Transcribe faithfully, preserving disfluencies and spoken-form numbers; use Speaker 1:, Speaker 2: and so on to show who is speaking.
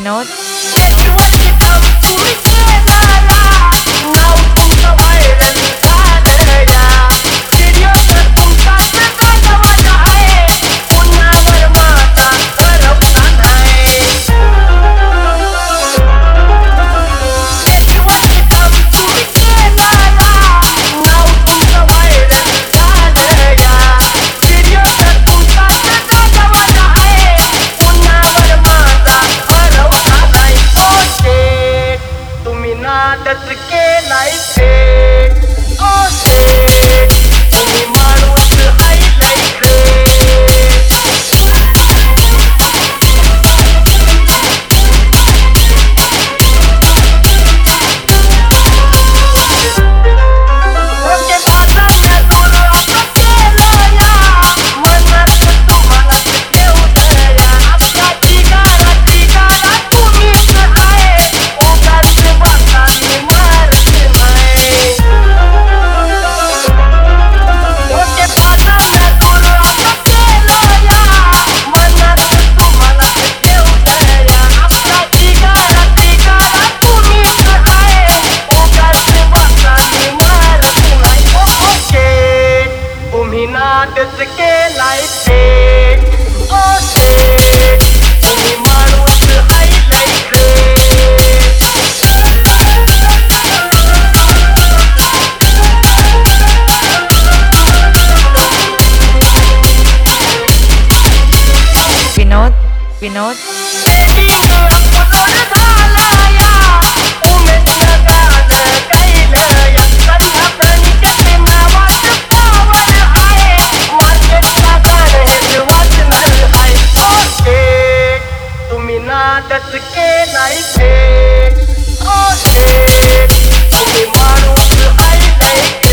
Speaker 1: विनोद
Speaker 2: नादच केलाय ते ओ से तुम्ही माणूस हायलाय ओके बाजारच्या दूर असं केलं या मनात तुम्हाला ठेवू दया आपला जिगारा जिगारा तुम्हीच आहे उगाच बातानी मारत नाही ओके बाजारच्या दूर असं केलं या मनात तुम्हाला ठेवू दया आपला जिगारा जिगारा तुम्हीच आहे उगाच बातानी मारत नाही ओके तुम्ही नादच केलाय ते ओ से तुम्ही माणूस हायलाय
Speaker 1: विनोद विनोद
Speaker 2: सेटिंग अपलोड झाला या उमेदचं गाणं गायलं या संध्या प्रणिकेचे नावाचं पावर आहे मार्केटला गाणं हेच वाचणार आहे ओके तुम्ही नादच केलाय ते ओ से तुम्ही माणूस हायलाय